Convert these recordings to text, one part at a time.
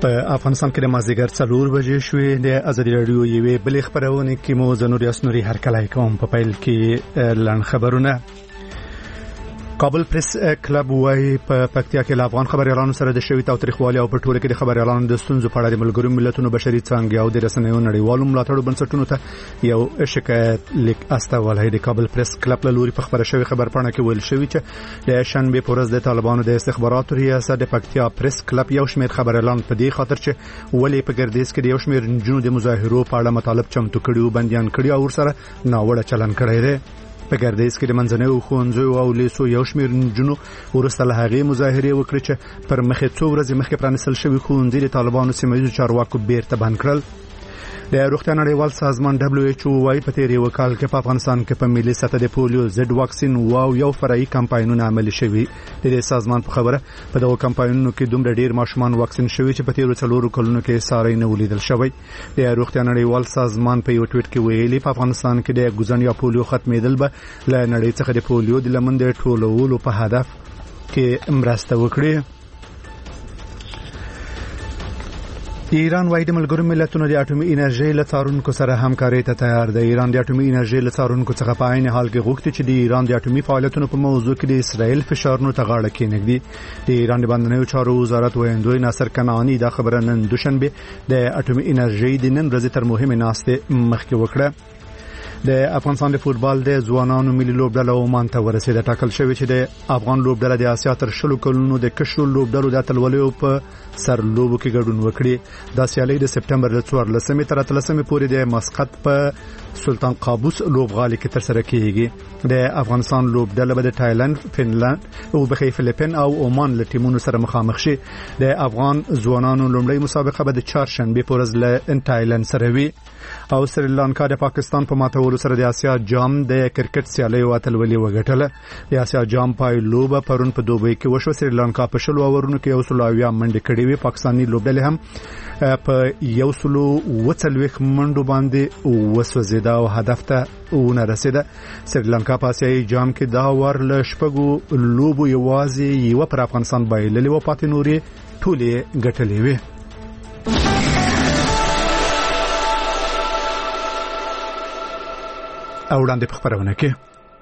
په افغانستان کې د مازدیګر 4 بجې شوې د ازادي رادیو یوې بلې خبرونه کې مو زنوري اسنوري هر کله کوم په پیل کې لن خبرونه. کابل پریس کلب وايي په پکتیا کې افغان خبريالانو سره د شوی تاریخوالي او په ټوله کې د خبريالانو د ستونزو په اړه د ملګرو ملتونو بشري څانګې او د رسنیو نړیوالو ملاتړو بنسټونو ته یو شکایت لیک استولای. د کابل پریس کلب له لوري په خبره شوی خبرپاڼه کې ویل شوی چې د شنبه په ورځ د طالبانو د استخباراتو ریاست د پکتیا پریس کلب یو شمېر خبريالان په دې خاطر چې ولې په ګردیز کې د یو شمېر نجونو د مظاهرو په اړه مطالب چمتو کړي او بنديان کړي او سره ناوړه چلن کړی دی. په ګردیز کې د منځنیو ښوونځیو او لیسو یو شمېر نجونو وروسته له هغې مظاهرې وکړې چې پر مخې څو ورځې مخکې پرانیستل شوي ښوونځي د طالبانو سیمه ییزو چارواکو بیرته بند کړل. د روغتیا نړیوال سازمان WHO وايي په تیر یو کال کې په افغانستان کې په ملي سطح د پولیو ضد واکسین یو فرعي کمپاینونه عملي شوي. د سازمان په خبره په دغه کمپاینونو کې دومره ډیر ماشومان واکسین شوي چې په تیر 4 کلونو کې ساري نه ولیدل شوی. د روغتیا نړیوال سازمان په یو ټویټ کې ویلي په افغانستان کې د ګوزن یا پولیو ختمېدل به له نړۍ څخه د پولیو د لمن د ټولولو په هدف کې مرسته وکړي. ایران وايي د ملګرو ملتونو د اټومي انرژي له څارونکو سره همکاري ته تیار دی. ایران د اټومي انرژي له څارونکو څخه په عین حال کې غوښتي چې د ایران د اټومي فعالیتونو په موضوع کې د اسرائیل فشارونو ته غاړه کېنږدي. د ایران د بندنیو چارو وزارت ویاندوی ناصر کنعانی دا خبره نن دوشنبه د اټومي انرژي د نن ورځې تر مهمه ناسته مخکې وکړه. د افغانستان د فوتبال د ځوانانو ملي لوبډله عمان ته ورسېده. ټاکل شوی چې د افغان لوبډله د آسیا تر 20 کلونو د کشو لوبډلو د اتلولیو په سر لوبو کې ګډون وکړي. دا سیالي د سپټمبر 14 تر 13 پورې د مسقط په سلطان قابوس لوبغالي کې ترسره کیږي. د افغانستان لوبډله به د تایلند، فنلند او فلیپین او عمان له ټیمونو سره مخامخ شي. د افغان ځوانانو لومړی مسابقه به د چهارشنبه په ورځ له تایلند سره وي. او سریلانکا د پاکستان په ماتولو سره د آسیا جام د کرکټ سیالي واتلولي وګټله. د آسیا جام پایلوبه پرون په دوبۍ کې وشو. سریلانکا په 20 اورونو کې 100 منډې کړې وي. پاکستاني لوبډلې هم په 140 منډو باندې وسوځیده او هدف ته ونه رسیده. سریلانکا په آسیایي جام کې دا ور له شپږو لوبو یوازې یو پر افغانستان بایللې و، پاتې نورې ټولې ګټلې وي. او وړاندې په خبرونه کې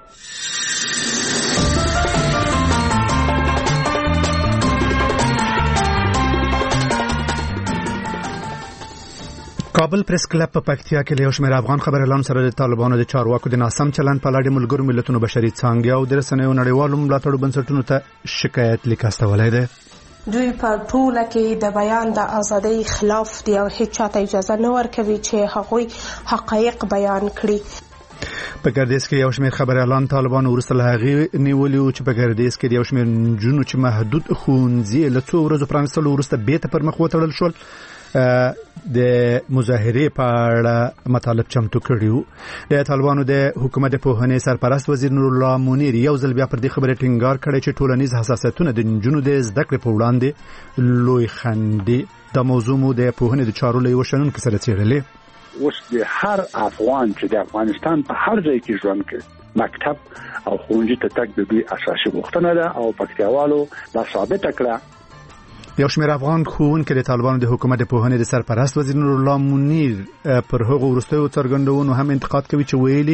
کابل پریس کلب په پکتیا کې له شمېر افغان خبريالانو سره د طالبانو د چارواکو د ناسم چلند په اړه ملګرو ملتونو بشري څانګې او د رسنیو نړیوالو ملاتړو بنسټونو ته شکایت لیک استولای دی. دوی په ټوله کې د بیان د ازادۍ خلاف دی او هیڅ چاته اجازه نه ورکوي چې هغوی حقایق بیان کړي. په ګردیز کې یو شمېر خبريالان طالبان ورسره هغه نیولیو چې په ګردیز کې یو شمېر جنونو چې محدود ښوونځي له څو ورځې پرانستلو ورسته بیت پر مخ وتړل شول د مظاهرې په اړه مطالب چمتو کړیو. د طالبانو د حکومت په هنې سرپرست وزیر نور الله منیر یو ځل بیا پر دې خبره ټینګار کړی چې ټولنیز حساسیتونه د جنونو د زده کړې په وړاندې لوی خنډ. د موضوع مو د پوهنې د چارو له یو شنونکو سره څېړلې. اوس د هر افغان چې د افغانستان په هر ځای کې ژوند کوي مکتب او ښوونځي ته تګ د دوی اساسي غوښتنه ده او پکتیاوالو دا ثابت کړه. یو شمېر افغان ښوونکي د طالبانو د حکومت په پوهنې د سرپرست وزیر نور الله منیر پر هغو وروستیو څرګندونو هم انتقاد کوي چې ویلي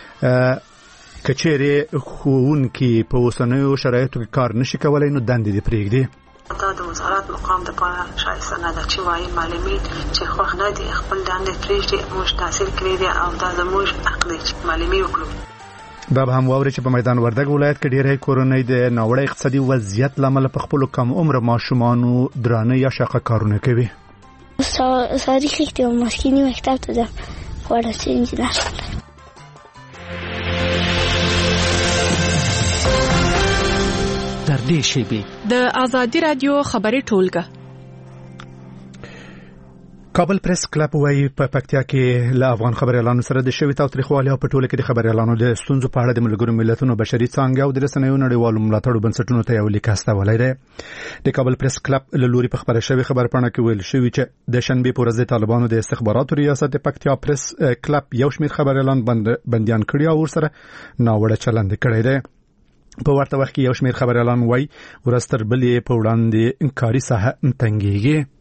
کچېرې ښوونکي په اوسنیو شرایطو کې کار نشي کولای نو دندې دې پرېږدي. دا د وزارت مقام د پاره شایسته نه ده چې وایي معلمین چې خوښ نه دي خپل دندې پرېږدي. موږ تحصیل کړی دی او دا زموږ حق دی چې معلمي وکړو. دا به هم واوري چې په میدان وردګ ولایت کې ډېرې کورنۍ د ناوړه اقتصادي وضعیت لامل په خپل کم عمر ماشومانو درانه یا شاقه کارونه کوي. صادق کې مسکینی مکتب ته ده ورته انجینر در دې شیبه د ازادي رادیو خبري ټولګه. کابل پریس کلب وايي په پکتیا کې له افغان خبريالانو سره د شوی تاریخوالي او په ټوله کې د خبريالانو د ستونزو په اړه د ملګرو ملتونو بشري څانګې او د رسنیو نړیوالو ملاتړو بنسټونو ته یو لیک استولای دی. د کابل پریس کلب له لوري په خبره شوی خبرپاڼه کې ویل شوی چې د شنبه په ورځ د طالبانو د استخباراتو ریاست د پکتیا پریس کلب یو شمېر خبريالان بنديان کړي او ورسره ناوړه چلند کړی دی. په ورته وخت کې یو شمېر خبريالان وايي ورستر بلې په وړاندې انکاري ساحه تنګيږي.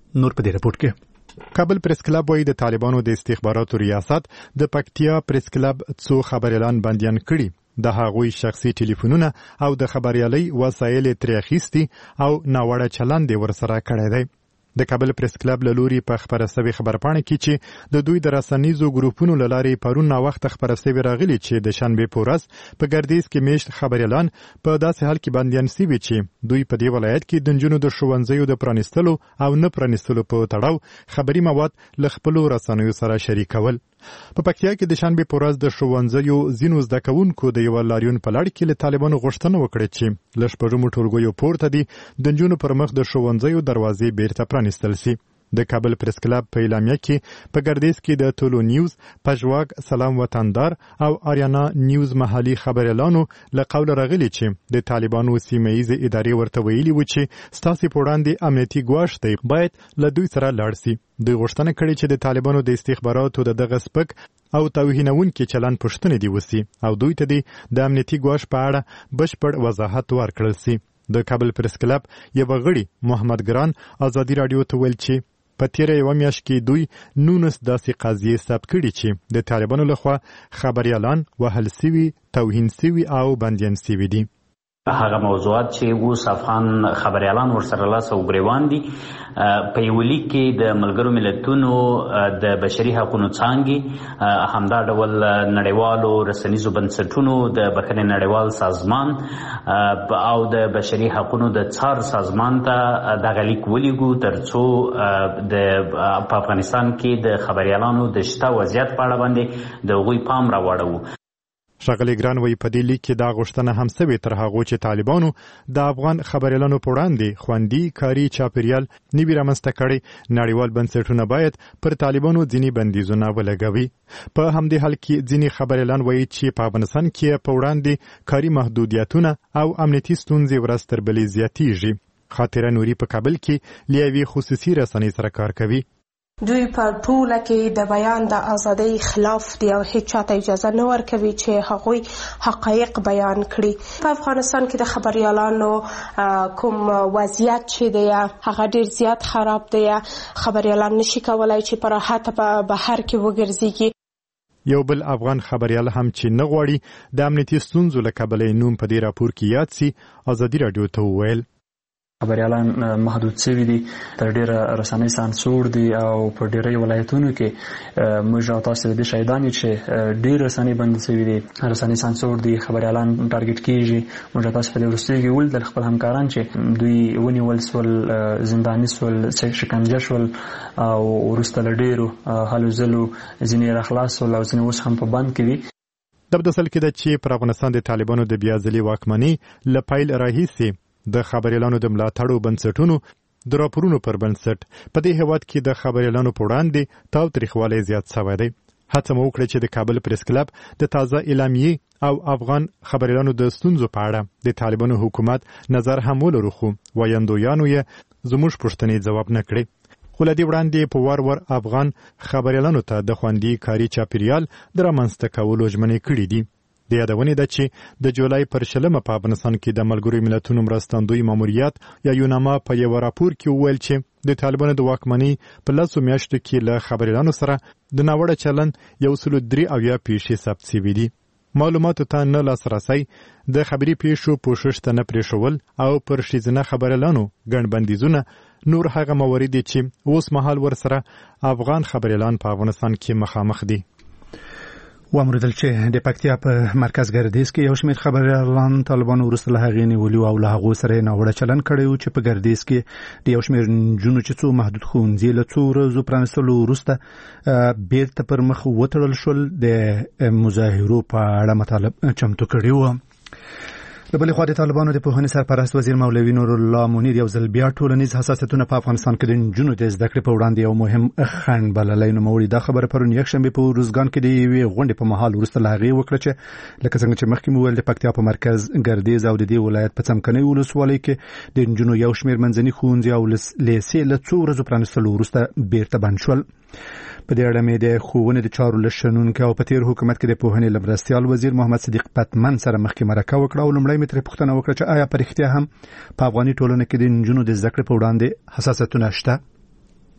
نور په دې رپورت کې کابل پریس کلب وايي د طالبانو د استخباراتو ریاست د پکتیا پریس کلب څو خبريالان بنديان کړي د هغوی شخصي ټلیفونونه او د خبريالي وسایل ترې اخیستي او ناوړه چلند ورسره کړی دی د کابل پریس کلب له لوري په خبره سوي خبرپاڼه کې چې د دوی د رسنیزو ګروپونو له لارې پرون وخت خبره سوي راغلي چې د شنبه پورس په ګردیز کې میشت خبريالان په داسې حال کې بنديان سوي چې دوی په دې ولایت کې د نجونو د ښوونځیو د پرانیستلو او نه پرانیستلو په تړاو خبري مواد له خپلو رسنیو سره شریکول په پکتیا کې د شنبه پورس د ښوونځیو ځینو زده کوونکو د یو لاریون په لړ کې له طالبانو غوښتنه وکړه چې له شپږمو ټولګیو پورته دي د نجونو پر مخ د ښوونځیو دروازې بیرته پرانیستل شي د کابل پریس کلب په اعلامیه کې په ګردیز کې د ټولو نیوز پژواک سلام وطندار او آریانا نیوز محلي خبريالانو له قول راغلي چې د طالبانو سیمه‌ایزه ادارې ورته ویلي و چې ستاسو په وړاندې امنیتي ګواښ دی باید له دوی سره لاړ شي دوی غوښتنه کړې چې د طالبانو د استخباراتو دغه سپک او توهینونکي چلند پښتنې دی وسی او دوی ته د امنیتي ګواښ په اړه بشپړ وضاحت ورکړل شي د کابل پریس کلب یو غړي محمد ګران ازادي رادیو ته ویل چې په تیره یو میاشت کې دوی 19 داسې قضیې ثبت کړي چې د طالبانو لخوا خبريالان وهل سوي توهین سوي او بنديان سوي دي هغه موضوعات چې اوس افغان خبريالان ورسره لاس او ګریوان دي په یو لیک کې د ملګرو ملتونو د بشري حقوقو څانګې همدا ډول نړیوالو رسنیزو بنسټونو د بخښنې نړیوال سازمان او د بشري حقوقو د څار سازمان ته دغه لیک ولیږو ترڅو په افغانستان کې د خبريالانو د شته وضعیت په اړه باندې د غوي پام راوړو ښاغلی ګران وایي په دې لیک کې دا غوښتنه هم سوې تر هغو چې طالبانو د افغان خبريالانو په وړاندې خوندي کاري چاپیریال نوي رامنځته کړي نړیوال بنسټونه باید پر طالبانو ځینې بندیزونه ولګوي په همدې حال کې ځینې خبريالان وایي چې په افغانستان کې په وړاندې کاري محدودیتونه او امنیتي ستونزې ورځ تر بلې زیاتېږي خاطره نوري په کابل کې لیوي خصوصي رسنۍ سره کار کوي دوی په ټوله کې د بیان د ازادۍ خلاف دي او هیڅ چاته اجازه نه ورکوي چې هغوی حقایق بیان کړي په افغانستان کې د خبريالانو کوم وضعیت چې دی هغه ډیر زیات خراب دی خبريالان نشي کولای چې په راحت په بهر کې وګرځي یو بل افغان خبريال هم چې نه غواړي د امنیتي ستونزو له کبله نوم په دې راپور کې یاد سي ازادي رادیو ته وویل خبريالان محدود شوي دي تر ډیره رسنۍ سانسور دي او په ډیری ولایتونو کې موږ او تاسو د شهیدانې چې ډیر رسنۍ بند شوي دي رسنۍ سانسور دي خبريالان ټارګټ کیږي موږ تاسو په دې ورستۍ کې ول د خپل همکاران چې دوی ونیول سول زنداني سول شکنجه شول او ورسته ډیرو هلو زلو ځینې راخلاص ول او ځینې اوس هم په بند کې دي د بدسل کې د چې پر افغانستان د طالبانو د بیا ځلي واکمنۍ لپایل راهیسي د خبريالانو د ملاتړو بنسټونو د راپورونو پر بنسټ په دې هیواد کې د خبريالانو په وړاندې تاو تاریخوالی زیات شوی دی هڅه مو وکړه چې د کابل پریس کلب د تازه اعلامیې او افغان خبريالانو د ستونزو په اړه د طالبانو حکومت نظر هم ولرو خو وایندویانو یې زموږ پوښتنې جواب نه کړې خو له دې وړاندې په وار افغان خبريالانو ته د خوندي کاري چاپیریال د رامنځته کولو ژمنې کړې دي د یادونې ده چې د جولای پر 20 په افغانستان کې د ملګرو ملتونو مرستندوی ماموریت یا یوناما په یو راپور کې وویل چې د طالبانو د واکمنۍ په 10 میاشتو کې له خبريالانو سره د ناوړه چلند 103 پیښې ثبت شوي دي معلوماتو ته نه لاسرسی د خبري پیښو پوښښ ته نه پرېښول او پر ښځینه خبريالانو ګڼ بندیزونه نور هغه موارد دي چې اوس مهال ورسره افغان خبريالان په افغانستان کې مخامخ دي وامردل چې د پکتیا په مرکز ګردیز کې یو شمېر خبريالان طالبانو وروسته له هغې نیولي او له هغو سره ناوړه چلند کړی و چې په ګردیز کې د یو شمېر نجونو چې څو محدود ښوونځي له څو ورځو پرانیستلو وروسته بیرته پر مخ وتړل شول د مظاهرو په اړه مطالب چمتو کړي وو د بلې خوا د طالبانو د پوهنې سرپرست وزیر مولوي نور الله منیر یو ځل بیا ټولنیز حساسیتونه په افغانستان کې د نجونو د زده کړې په وړاندې یو مهم خنډ بللی نوموړي دا خبره پرون یکشنبه په روزګان کې د یوې غونډې په مهال وروسته له هغې وکړه چې لکه څنګه چې مخکې مو ویل د پکتیا په مرکز ګردیز او د دې ولایت په څمکنۍ ولسوالۍ کې د نجونو یو شمېر منځني ښوونځي او لیسې له څو ورځو پرانیستلو وروسته بیرته بند شول په دې اړه مې د ښوونې د چارو له شنونکي او په تیر حکومت کې د پوهنې له مرستیال وزیر محمد صدیق پتمن سره مخکې مرکه وکړه او لومړی مې ترې پوښتنه وکړه چې آیا په رښتیا هم په افغاني ټولنه کې د نجونو د زده کړې په وړاندې حساسیتونه شته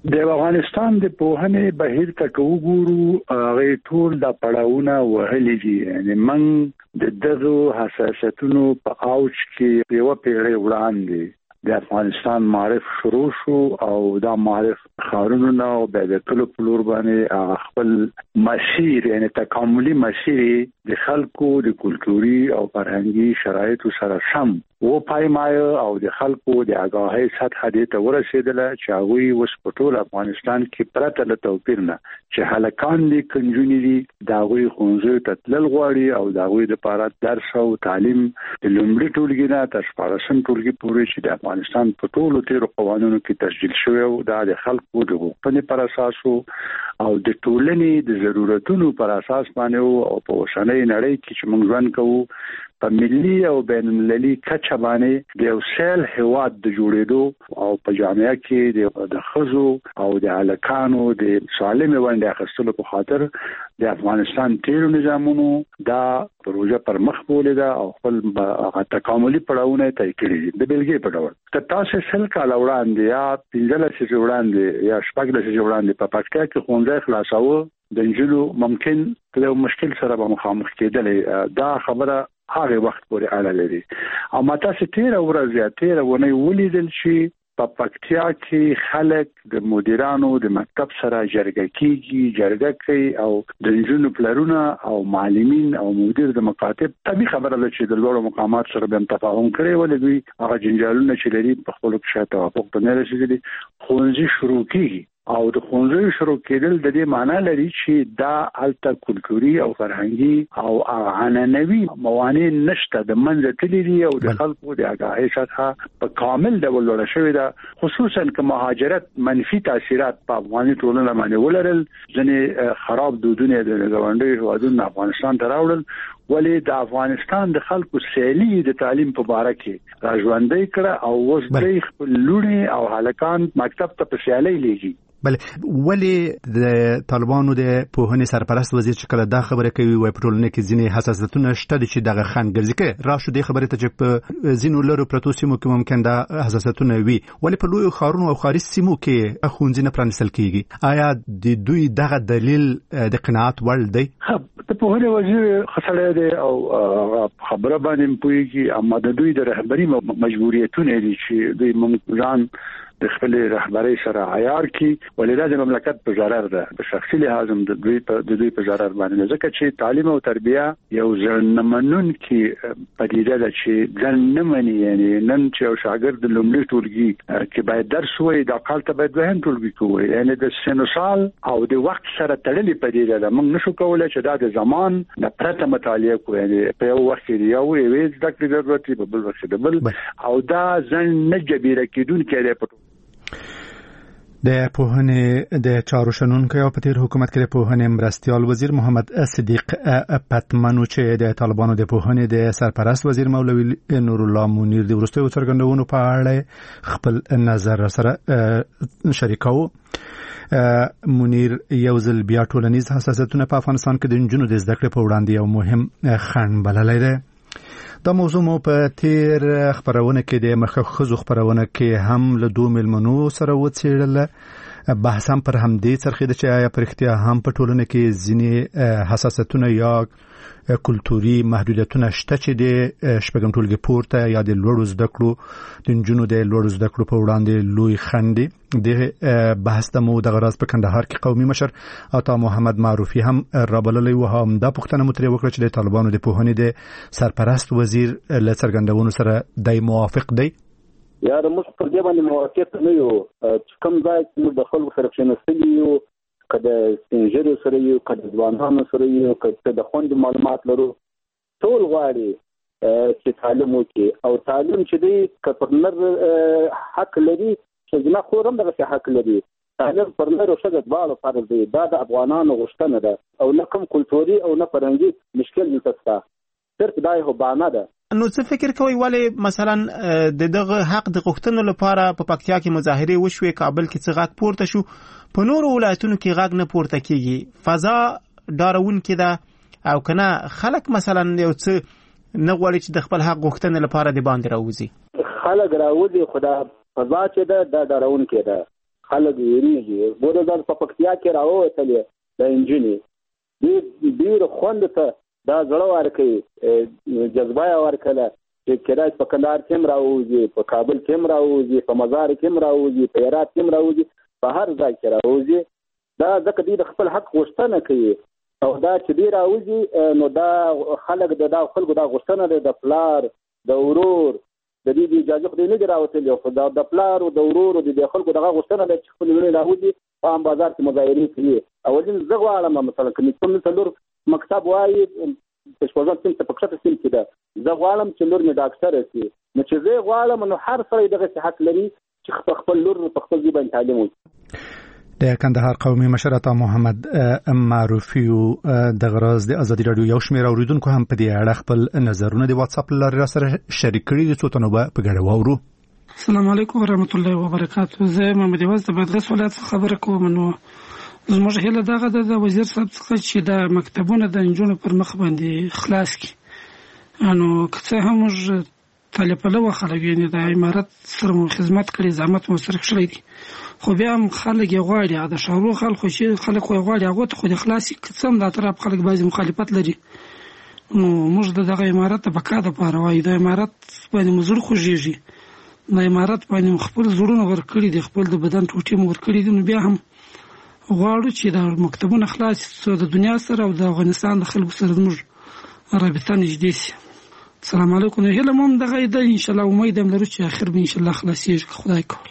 د افغانستان د پوهنې بهیر ته وګورو هغه ټول د پړاوونه وهلي دي. یعنی موږ د دغه حساسیتونو په اوج کې یو پیړۍ وړاندې د افغانستان معرف شروع شو او دا معرف خارونو او د کلو پلور باندې خپل مسیر یعنی تکاملي مسیر د خلکو د کلتوري او فرهنګي شرایطو سره سم و پایمایه او د خلکو د آگاهی سطح دې ته ورسېدله چې هغوی اوس په ټول افغانستان کې پرته له توپیر نه چې هلکان دي کنجونې دي د هغوی ښوونځیو ته تلل غواړي او د هغوی دپاره درس او تعلیم د لومړي ټولګي نه تر 14 ټولګي پورې چې د افغانستان په ټولو تیرو قوانینو کې تسجیل شوی او د خلکو د غوښتنې پر اساس او د ټولنې د ضرورتونو پر اساس باندې او په اوسنۍ نړۍ کې چې موږ ژوند کوو په ملي او بین المللي کچه باندې د یو سیل هیواد د جوړېدو او په جامعه کې د ښځو او د هلکانو د سالمې ونډې اخیستلو په خاطر د افغانستان تیرو نظامونو دا پروژه پر مخ بولې ده او خپل تکاملي پړاوونه طی کړي دي. د بلګې په ډول که تاسو سل کاله وړاندې یا 15 لسیزې وړاندې یا 14 لسیزې وړاندې په پکتیا کې ښوونځی خلاصاوه د نجونو ممکن له مشکل سره به مخامخ کېدلې. دا خبره هغه وخت پورې اړه لري. او ماته چې 13 ورځې یا 13 ونې ولیدل شي په پکتیا کې خلک د مدیرانو د مکتب سره جرګه کوي او د نجونو پلرونه او معلمین او مدیر د مکاتب طبي خبره ده چې د لوړو مقامات سره به تفاهم کړي ولې دوی هغه جنجالونه چې لري په خپل کې توافق ته نه رسیدلي. ښوونځي شروع کیږي او د ښوونځیو شروع کېدل د دې معنی لري چې دا هلته کلتوري او فرهنګي او عنعنوي موانع نشته د منځه تللي دي او د خلکو د آگاهۍ سطحه په کامل ډول لوړه شوې ده. خصوصا که مهاجرت منفي تاثیرات په افغاني ټولنه باندې ولرل ځینې خراب دودونه د ګاونډیو هیوادونو افغانستان ته راوړل ولې د افغانستان د خلکو سیالي د تعلیم په باره کې راژوندۍ کړه او اوس دوی خپل لوڼې او هلکان مکتب ته په سیالۍ لیږي. بله ولې د طالبانو د پوهنې سرپرست وزیر چې کله دا خبره کوي وای په ټولنه کې ځینې حساسیتونه شته چې دغه خنډ کې راشو د خبرې ته چې په ځینو لرو پرتو سیمو کې ممکن دا حساسیتونه وي ولې په لوی خارونو او خارج سیمو کې ښوونځي نه پرانیستل کیږي؟ آیا د دوی دغه دلیل د قناعت وړ دی؟ د پوهنې وزیر خسړی دی او خبره باندې پوهیږي اما د دوی د رهبري مجبوریتونه دي چې دوی ممکن د خپل رهبري سره عیار کی ولې د مملکت په ضرر ده په شخصي لحاظ د دوی په ضرر باندې ځکه چې تعلیم او تربیه یو ځنمنون کې پدیده ده چې ځنمنی یعنی نن چې یو شاګرد د لومړي ټولګي کې باید درس وایي د کال ته باید دوهم ټولګي کوي یعنی د سنوسال او د وخت سره تړلې پدیده ده. موږ نشو کولای چې دا د زمان د پرته مطالعه کوو یعنی په یو وخت کې یو ویز د کړي ضرورت په بل وخت د بل او دا ځن نه جبیره کېدونکې ده. د پوهنې د چارو شنونکو او په تیر حکومت کې د پوهنې مرستیال وزیر محمد صدیق پتمنو چې د طالبانو د پوهنې د سرپرست وزیر مولوی نور الله منیر د وروستیو څرګندونو په اړه خپل نظر سره شریکاو. منیر یو ځل بیا ټولنیز حساسیتونه په افغانستان کې د نجونو د زده کړې په وړاندې یو مهم خنډ بللی دی. دا موضوع مو په تیر خبرونه کې د مخخزو خبرونه کې هم له دوه ملمنو سره وڅېړل بحث هم پر همدې څرخیده چې آیا پر اختیار هم په ټولنه کې ځینې حساسیتونه یا کلتوري محدودیتونه شته چې د شپږم ټولګي پورته یا د لوړو زده کړو د نجونو د لوړو زده کړو په وړاندې لوی خنډ دی. د بحث د مو د غراض په کندهار کې قومي مشر عطا محمد معروفي هم رابللی و هم دا پوښتنه متری وکړه چې د طالبانو د پوهنې د سرپرست وزیر له څرګندونو سره د موافق دی. یا د موږ په دې باندې موافق نه یو چې کوم ځای چې د خلکو سره کېناستلي یو کله سپینږیرو سره یو کله ځوانانو سره یو کله د خوندې معلومات لرو ټول غواړي چې تعلیم وکړي او تعلیم چې دی که پر نر حق لري چې جنا خور هم دغه حق لري تعلیم پر نر او ښځه دواړو فرض دی. دا د افغانانو غوښتنه ده او نه کوم کلتوري او نه فرهنګي مشکل نشته صرف دا یو بهانه ده. نو څه فکر کوي ولې مثلا دغه حق د غوښتنو لپاره په پکتیا کې مظاهره وشوي کابل کې څه غږ پورته شو په نورو ولایتونو کې غږ نه پورته کیږي فضا ډارون کې ده او کنه خلک مثلا یو څه نه غواړي چې د خپل حق غوښتنې لپاره د باندې راوځي خلک راوځي خدا فضا چې ده د ډارون کې ده خلک یریږي. ګوره دا په پکتیا کې راووتلې د انجینې ډېر خوند ته دا زړه ورکوي، جذبه یې ورکړله چې کېدای په کندهار کې هم راوځي، په کابل کې هم راوځي، په مزار کې هم راوځي، په هرات کې هم راوځي، په هر ځای کې راوځي. دا ځکه دوی د خپل حق غوښتنه کوي او دا چې دوی راوځي نو دا خلک د خلکو دا غوښتنه ده د پلار د ورور د دې اجازه خو نه دی راوتلی، خو د پلار او د ورور او د خلکو دغه غوښتنه ده چې خپل ورونه راوځي په عام بازار کې مظاهرې کوي. اولین زه غواړم مثلا که کوم څلور مکتب وایي په شپږم صنف په کښته صنف کې ده، زه غواړم چې لور مې ډاکټره شي. نو چې زه غواړم نو هر سړی دغه حق لري چې خپل لور په خپل ژبه تعلیم وکړي. د کندهار قومي مشر عطا محمد معروفي د غراز د ازادي رادیو یو شمېر اوریدونکو هم په دې اړه خپل نظرونه د واتس اپ لارې را سره شریک کړي دي، څو تنو به په ګډه واورو. السلام علیکم ورحمت الله وبرکاته. زه محمد یواز د بادغیس ولایت څخه خبره کوم. نو زموږ هیله دغه ده د وزیر صاحب څخه چې د مکتبونو د نجونو پر مخ باندې خلاص کړي. نو که څه هم موږ طالب پلوه خلک یعنې د امارت سره مو خدمت کړی، زحمت مو سره کړی دي، خو بیا هم خلک یې غواړي د ښارو خلکو چې خلک یې غواړي هغو ته خو د خلاص کړي. که څه هم د اطراف خلک بعضې مخالفت لري، نو موږ د دغه امارت د بقا دپاره وایو د امارت باندې مو زړه خوږېږي، د امارت باندې مو خپل زړونه ورکړي دي، خپل د بدن ټوټې مو ورکړي دي. نو بیا هم غواړو چې د مکتبونه خلاص شي، د دنیا سره او د افغانستان د خلکو سره زموږ رابطه نږدې شي. السلام علیکم. هیله مو هم دغه ده، انشاءالله امید هم لرو چې آخر به انشاءالله خلاصېږي که خدای کول.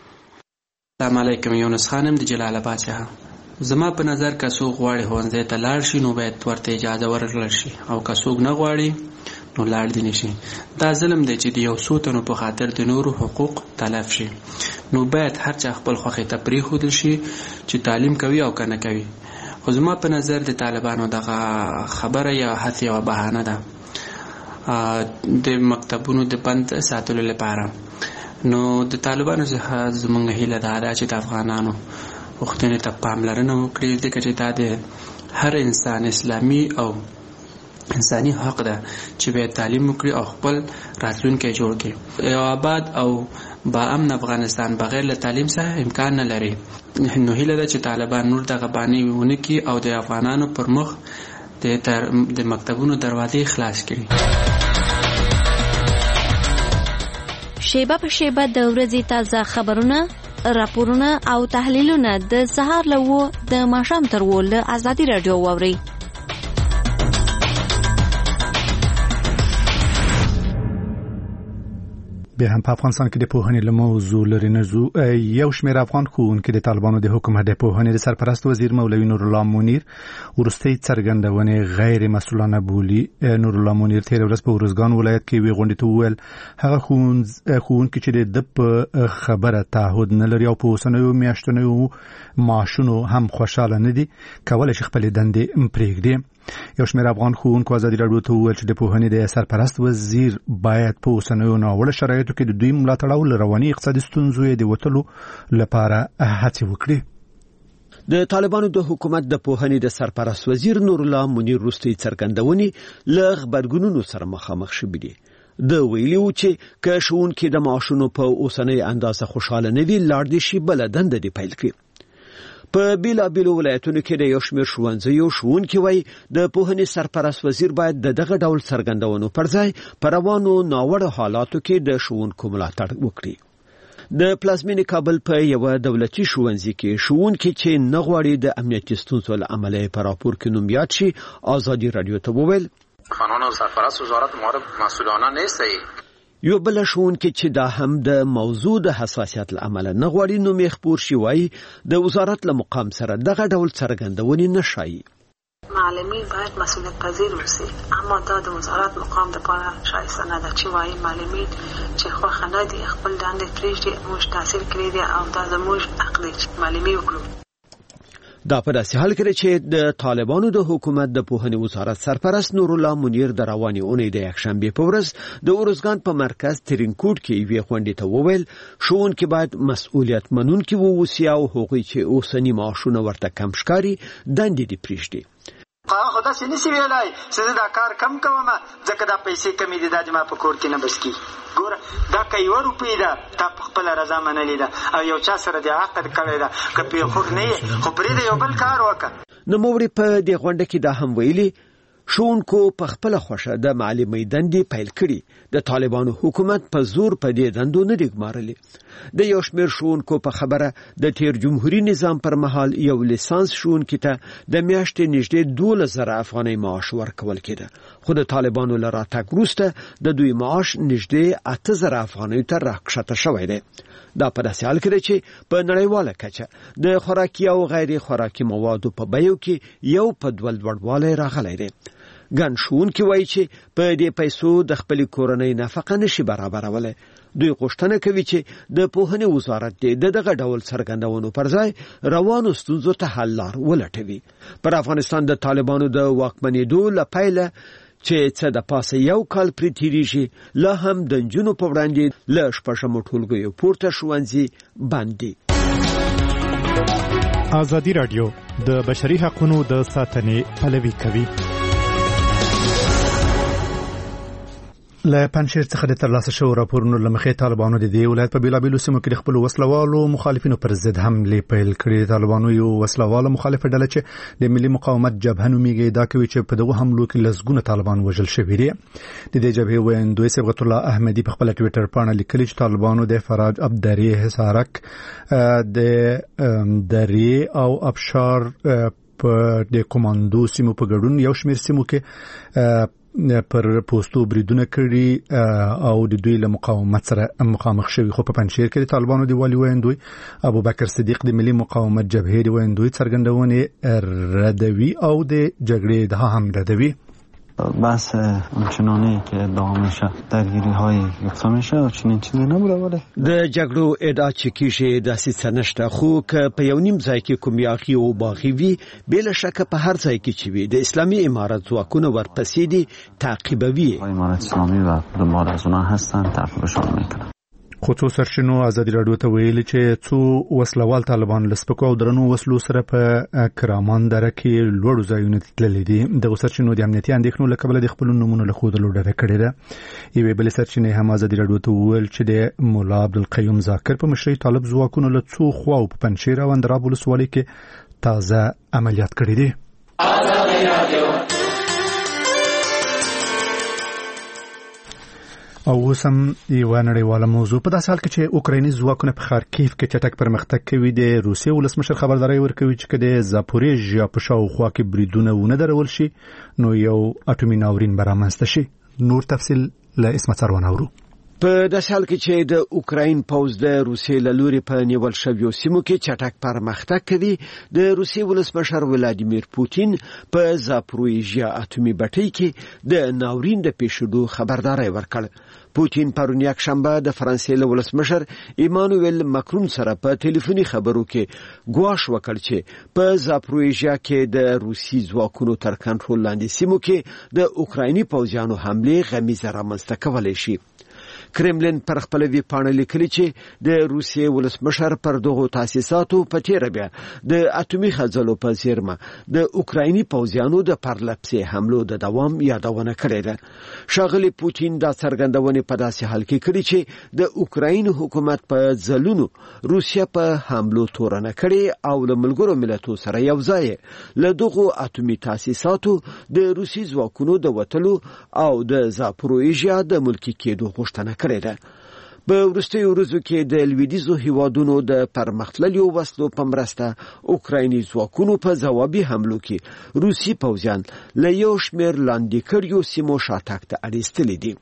السلام علیکم. یونس خانم د جلال آباد څخه. زما په نظر که څوک غواړي ښوونځي ته لاړ شي نو باید ورته اجازه ورکړل شي، او که څوک نه غواړي نو لاړ دې نه شي. دا ظلم دی چې د یو څو تنو په خاطر د نورو حقوق تلف شي. نو باید هر چا خپل خوښې ته پرېښودل شي چې تعلیم کوي او که نه کوي. خو زما په نظر د طالبانو دغه خبره یا هڅې یوه بهانه ده د مکتبونو د بند ساتلو لپاره. نو د طالبانو څخه زموږ هیله دا ده چې د افغانانو غوښتنې ته پاملرنه وکړي، ځکه چې دا د هر انسان اسلامي او انساني حق ده چې باید تعلیم وکړي او خپل راتلونکی جوړ کړي. یو آباد او با امن افغانستان بغیر له تعلیم څخه امکان نه لري. نو هیله ده چې طالبان نور دغه بانې ونه کړي او د افغانانو پر مخ د مکتبونو دروازې خلاص کړي. شیبه په شیبه د ورځې تازه خبرونه، راپورونه او تحلیلونه د سهار له 9 د ماښام تر 10 له ازادي رادیو واورئ. به هم په افغانستان کې د پوهنې له موضوع لري نزو یو شمېر افغان ښوونکي د طالبانو د حکومت د پوهنې د سرپرست وزیر مولوي نور الله منیر وروستۍ څرګندونې غیر مسؤلانه بولي. نور الله منیر تېره ورځ په ارزګان ولایت کې یوې غونډې ته وویل هغه ښوونکي چې د په خبره تعهد نه لري او په اوسنیو میاشتنیو معاشونو هم خوشحاله نه دي کولی شي خپلې دندې پرېږدي. یو شمېر افغان ښوونکو ازادي راډیو ته وویل چې د پوهنې د سرپرست وزیر باید په اوسنیو ناوړه شرایطو کې د دوی ملاتړ او له رواني اقتصادي ستونزو یې د وتلو لپاره هڅې وکړي. د طالبانو د حکومت د پوهنې د سرپرست وزیر نور الله منیر وروستۍ څرګندونې له غبرګونونو سره مخامخ شوي دي. د ویلي و چې که ښوونکي د معاشونو په اوسنۍ اندازه خوشحاله نه دي لاړ دې شي بله دنده دې پیل کړي. په بیلابیلو ولایتونو کې د یو شمېر ښوونځیو ښوونکي وایي د پوهنې سرپرست وزیر باید د دغه ډول څرګندونو پر ځای په روانو ناوړه حالاتو کې د ښوونکو ملاتړ وکړي. د پلازمینې کابل په یوه دولتي ښوونځي کې ښوونکي چې نه غواړي د امنیتي ستونزو له امله په راپور کې نوم یاد شي ازادي راډیو ته وویل قانون سرپرست وزارت مورد مسئولانه نیست. یو بل ښوونکی چې دا هم د موضوع د حساسیت له امله نه غواړي نوم یې خپور شي وایي د وزارت له مقام سره دغه ډول څرګندونې نه ښایي. معلمین باید مسئولیت پذیر اوسي، اما دا د وزارت مقام دپاره شایسته نه ده چې وایي معلمین چې خوښه نه دي خپل دندې پرېږدي، موږ تحصیل کړی دی او دا زموږ حق دی چې معلمي وکړو. دا په داسې حال کې چې د طالبانو د حکومت د پوهنې وزارت سرپرست نور الله منیر د روانې اونۍ د یکشنبې په ورځ د ارزګان په مرکز ترینکوټ کې یوې غونډې ته وویل ښوونکي باید مسؤلیت منونکي واوسي او هغوی چې اوسني معاشونه ورته کم ښکاري دندې دې پرېږدي. خو داسې نشي ویلی چې زه دا کار کم کوم ځکه دا پیسې کمې دي دا زما په کور کې نه بس کېږي. ګوره دا که 1 روپۍ ده تا په خپله رضا منلې ده او یو چا سره دې عقد کړی ده که پرې خوښ نه یې خو پرېږده یو بل کار وکړه. نوموړي په دې غونډه کې دا هم ویلي ښوونکو په خپله خوښه د معلمۍ دندې پیل کړي. د طالبانو حکومت په زور په دې دندو نه دي ګمارلې. د یو شمېر ښوونکو په خبره د تیر جمهوریت نظام پر مهال یو لیسانس ښوونکي ته د میاشتې نږدې 12,000 افغانۍ معاش ورکول کېده، خو د طالبانو له راتګ وروسته د دوی معاش نږدې 8,000 افغانۍ ته راکښته شوی دی. دا په داسې حال کې ده چې په نړیواله کچه د خوراکي او غیر خوراکي موادو په بیو کې یو په 2 لوړوالی راغلی دی. ګڼ ښوونکي وایي چې په دې پیسو د خپلې کورنۍ نفقه نشي برابرولی. دوی غوښتنه کوي چې د پوهنې وزارت د دغه ډول څرګندونو پر ځای روانو ستونزو ته حل لار ولټوي. پر افغانستان د طالبانو د واکمنېدو له پیله چې څه د پاسه 1 کال پرې تېرېږي، لا هم د نجونو په وړاندې له 6 ټولګیو پورته ښوونځي بند دي. ازادي راډیو د بشري حقوقو د ساتنې پلوي کوي. له پنځیر څخه د ترلاسه شوو راپورونو لمخې طالبانو د دې ولایت په بیلابیلو سیمو کې د خپل وسلوالو مخالفینو پر ضد حملې پیل کړې. طالبانو یو وسلواله مخالفه ډله چې د ملي مقاومت جبهه نومیږي دا کوي چې په دغه حملو کې لسګونه طالبان وژل شوي دي. د دې جبهې ویاندوی صبغت الله احمدي په خپل ټویټر باندې لیکلي چې طالبانو د فرج ابدری حصارک د درې او ابشار په د کمانډو سیمو په ګډون یو شمېر سیمو کې پر پوسټو بریدونه کړي او د دوی له مقاومت سره مخامخ شوي. خو په پنځیر کې د طالبانو د والي ویاندوی ابوبکر صدیق د ملي مقاومت جبهې د ویاندوی څرګندونې ردوي او د جګړې د هم ردوي. بحث همچنانی که ادعا میشه درگیری های گفته میشه و چنین چیزی نبوده ولی د جګړو ادعا چې کیږي داسې څه نشته، خو که په یو نیم ځای کې کوم یاغي او باغي وي بلا شک په هر ځای کې چې وي د اسلامي امارت ځواکونه ورپسې دي تعقیبوي. امارت اسلامی و دنبال از اونها هستن تعقیبشون میکنن. خو څو سرچینو ازادي راډیو ته ویلي چې څو وسلوال طالبان لسپکو او درنو وسلو سره په کرمان دره کې لوړو ځایونو ته تللي دي. دغه سرچینو د امنیتي اندېښنو له کبله د خپل نومونو له ښودلو ډډه کړې ده. یوې بلې سرچینې هم ازادي راډیو ته وویل چې د مولا عبدالقیوم ذاکر په مشرۍ طالب ځواکونو له څو خواو په پنجشیر او اندراب ولسوالۍ کې تازه عملیات کړي دي. او وسم یو نړیواله موضوع په داسې حال کې چې اوکرایني ځواکونه په خارکیف کې چټک پرمختګ کوي. د روسیې ولسمشر خبرداري ورکوي چې کله زاپوریژیا په شاوخوا کې بریدونه ونه درول شي نو یو اټومي ناورین برامنځته شي. نور تفصیل له اسمت سروان اورو. په داسې حال کې چې د اوکراین پوځ د روسیې له لوري په نیول شویو سیمو کې چټک پرمختګ کوي، د روسیې ولسمشر ولادیمیر پوتین په زاپوریژیا اټومي بټۍ کې د ناورین د پیښېدو خبرداري ورکړ. پوتین پرون یک شنبه د فرانسې له ولسمشر ایمانوئل ماکرون سره په ټلیفوني خبرو کې ګواښ وکړ چې په زاپوریژیا کې د روسي ځواکونو تر کنټرول لاندې سیمو کې د اوکرایني پوځیانو حمله غمیزه رامنځته کولای شي. کرملین پر خپل وی پاڼه لیکلي چې د روسیې ولسمشر پر دغه تاسیساتو په تیر بیا د اټومي خځلو په زیرمه د اوکرایني پوځیانو د پرلپسې حملو د دوام یادونه کړې ده. ښاغلي پوتین دا څرګندونه په داسې حال کې کړې چې د اوکراین حکومت په ځلونو روسیا په حملو تورنه کړې او له ملګرو ملتونو سره یو ځای له دغه اټومي تاسیساتو د روسي ځواکونو د وټلو او د زاپوریژیا د ملکی کېدو غوښتنه کړې ده. په وروستیو ورځو کې د لویدیځو هیوادونو د پرمختللو وسلو په مرسته اوکرایني ځواکونو په ځوابي حملو کې روسي پوځیان له یو شمېر لاندې کړیو سیمو شاتګ ته اړیستلي دي.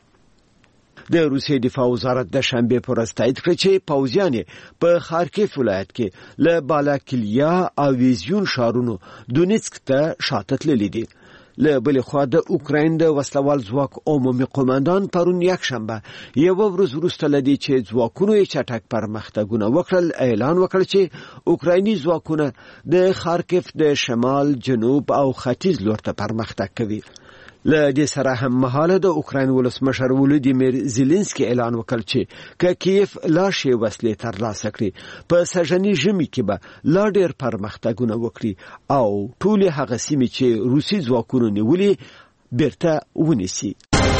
د روسیې دفاع وزارت د شنبه پر ورځ تایید کړ چې پوځیان په خارکیف ولایت کې له بالاکلیا او ویزیون ښارونو دونیتسک ته شاته تللي دي. له بل خوا د اوکراین د وسلوال ځواک عمومي قوماندان پرون یک شنبه یو ورځ وروسته لدی چې ځواکونو یې چټک پرمختګونه وکړل اعلان وکړ چې اوکرایني ځواکونه د خارکیف د شمال، جنوب او ختیځ لور ته پرمختګ کوي. له دې سره هم مهاله د اوکراین ولسمشر ولودیمیر زيلنسکي اعلان وکړ چې کیف لا شی وسلې ترلاسه کړي په سژنې ژمي کې به لا ډېر پرمختګونه وکړي او ټول هغه سیمې چې روسي ځواکونو نیولې بیرته ونیسي.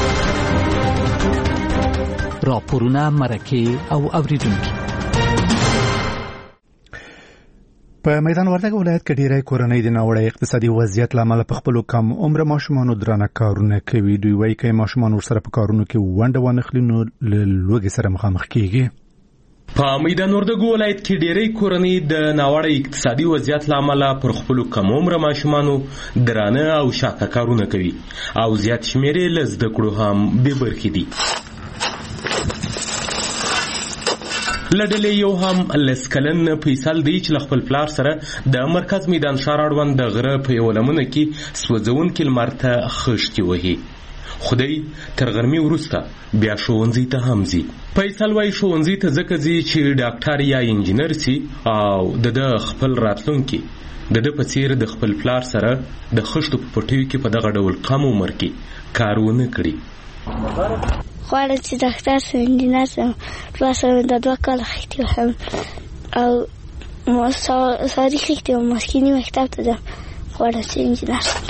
راپورونه مرکه او اوریدونکو. په میدان وردګ ولایت کې ډیری کورنۍ د ناوړه اقتصادي وضعیت لامل په خپل کم عمر ماشومان درانه کارونه کوي. دوی وايي چې ماشومان ورسره په کارونو کې ونډه ونخلي نو لوګي سره مخامخ کیږي. په میدان وردګ ولایت کې ډیری کورنۍ د ناوړه اقتصادي وضعیت لامل پر خپل کم عمر ماشومان درانه او شاته کارونه کوي او زیات شمیر یې له زده کړو هم بې برخې دي. لډلې یو هم لسکلن فیصل دی چې خپل پلار سره د مرکز میدان ښار اړوند د غره په یو لمنه کې سوځونکي لمر ته خښتې وهي. خدای تر غرمې وروسته بیا ښوونځي ته هم ځي. فیصل وايي ښوونځي ته ځکه ځي چې ډاکټر یا انجینر سي او د خپل راتلونکي د په څیر د خپل پلار سره د خښتو په پټیو کې په دغه ډول کم عمر کې کارونه کړي. غواړم چې ډاکټر سم انجینر سم پلاسم د 2 کال خېټه هم او ما ساری خېټه او ماسکینی مکتب ته ځم. غواړم چې انجینر سم.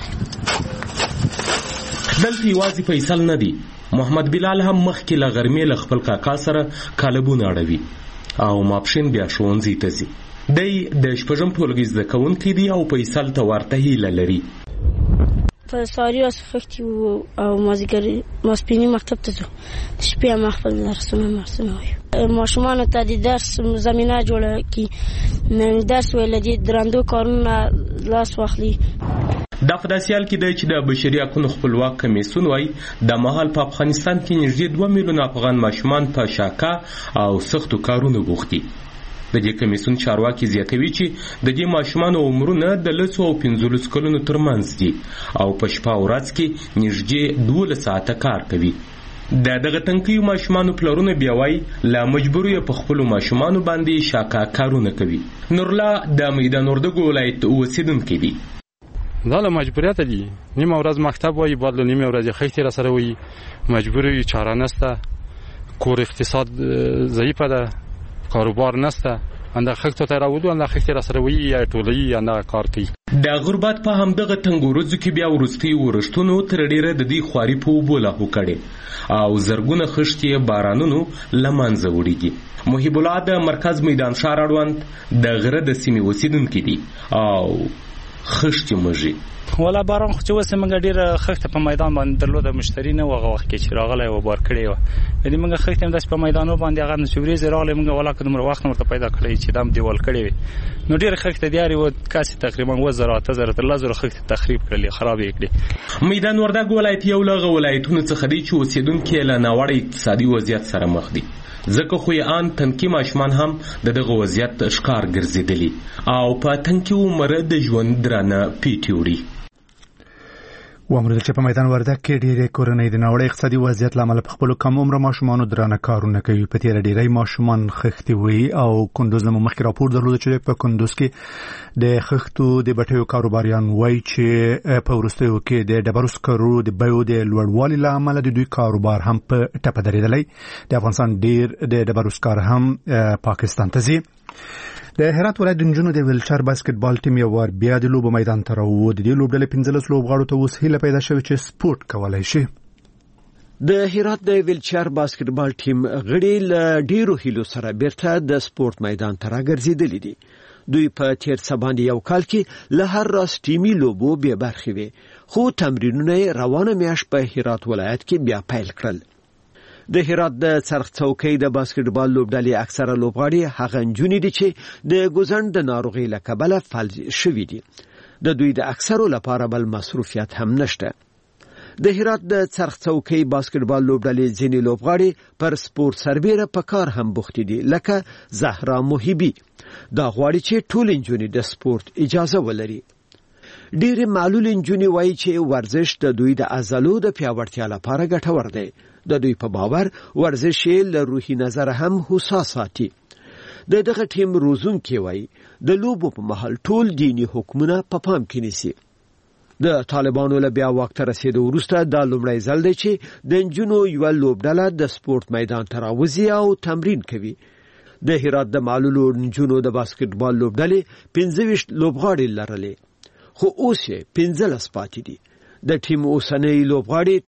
دلته یوازې فیصل نه دی، محمد بلال هم مخکې له غرمې له خپل کاکا سره کالبونه اړوي او ماپښین بیا ښوونځي ته ځي. دی د شپږم ټولګي زده کوونکی دی او فیصل ته ورته هیله لري. په ساری اوس خېټه او ماسپینی مکتب ته ځم. شپې هم خپل درسونه وایو. ماشومان ته د درس زمينه جوړه کی درس ویل دي دراندو کارونه لاس واخلي. دا په داسې حال کې دی چې د بشري حقوقو خپلواک کمیسیون وايي د مهال په افغانستان کې نږدې 2 میلیونه افغان ماشومان په شاکه او سختو کارونو بوختي. د دې کمیسیون چارواکي زیاتوي چې د دې ماشومانو عمرونه د 10 او 15 کلونو ترمنځ دي او په شپه او ورځ کې نږدې 12 ساعته کار کوي. دغه تنکیو ماشومانو پلرونه بیا وايي لا مجبوري په خپل ماشومانو باندې شاکه کارونه کوي. نورلا د میدان وردګ ولایت اوسیدونکو دی. دا له مجبوریت دي. نیمه ورځ مکتب وایي بعد له نیمه ورځ خېټه را سره وایي مجبوری چاره نسته. کور اقتصاد ضعیف ده، کاروبار نسته. انده خښتو ته راوړو انده خښتې را سره وایي یا ټولې انده کار کوي. د غربت په همدغه تنګورځو کې بیا ورستي ورشتونو تر ډیره د دې خواري په اوبو لاهو کړي او زرګونه خښتې بارانونو لمنځه وړيږي. محب الله د مرکز میدان ښار اړوند د غره د سیمې اوسیدونکي دي او خښتې مږي. ولا باران خو چې وسه موږ ډیره خښته په میدان باندې درلوده، مشتری نه وغه وخت کې چې راغلی و بار کړی و. یعنی موږ خښته هم داس په میدانو باندې هغه نشوري زراله موږ ولا کوم وخت مرته پیدا کړی چې دام دیوال کړی وي. نو ډیره خښته دیاري و کاسي تقریبا 1000 خښته تخریب کړلې، خراب یې کړې. میدان وردګ ولایت یو له ولایتونو څخه دی چې اوسیدونکو له ناوړه اقتصادي وضعیت سره مخ دي. ځکه خو یې ان تنکي ماشومان هم دغه وضعیت ښکار ګرځېدلي او په تنکي عمر د ژوند درانه پیټي وړي. وامر چې په میدان وردګ کې ډېرې کورنۍ د ناوړه اقتصادي وضعیت لامل په خپل کم عمر ماشومان درانه کارونه کوي. په تیر ډېرې ماشومان خښتې وي او کندوز نو مخکې راپور درلود چې په کندوز کې د خښتو د بټیو کاروباریان وایي چې په وروستیو کې د ډبرو سکرو د بیو د لوړوالي لامل د دوی کاروبار هم په ټپه درېدلی. د افغانستان ډېر د ډبرو سکار هم پاکستان ته ځي. د هرات ولایت د نجونو د ویلچر باسکټبال ټیم یو وار بیا د لوبو میدان ته راووت. د دې لوبډلې 15 لوبغاړو ته اوس هیله پیدا شوې چې سپورت کولای شي. د هرات د ویلچر باسکټبال ټیم غړي له ډیرو هیلو سره بیرته د سپورت میدان ته راګرځېدلي دي. دوی په تیر سباندې یو کال کې له هر راس ټیمي لوبو بیا برخې وي، خو تمرینونه روانه میاشت په هرات ولایت کې بیا پیل کړل. د هرات د څرخ څوکۍ د باسکټبال لوبډلې اکثره لوبغاړي هغه نجونې دي چې د ګوزند د ناروغۍ له کبله فلج شوي دي. د دوی د اکثرو لپاره بل مصروفیت هم نشته. د هرات د څرخ څوکۍ باسکټبال لوبډلې ځینې لوبغاړي پر سپورت سربیره په کار هم بوختي دي، لکه زهرا محبي. دا غواړي چې ټول نجونې د سپورت اجازه ولري. ډېرې معلول نجونې وایي چې ورزش د دوی د عضلو د پیاوړتیا لپاره ګټور دی. د دوی په باور ورزش له روحي نظر هم هوسا ساتي. دغه ټیم روزونکي وایي د لوبو په مهال ټول دینی حکمونه په پام کې نیسي. د طالبانو له بیا واک ته رسیدو وروسته دا لومړی ځل دی چې د نجونو یوه لوبډله د سپورت میدان ته راوځي او تمرین کوي. د هرات د معلولو نجونو د باسکټبال لوبډلې 25 لوبغاړي لرلې، خو اوس یې 15 پاتې دي. د ټیم اوسنۍ لوبغاړي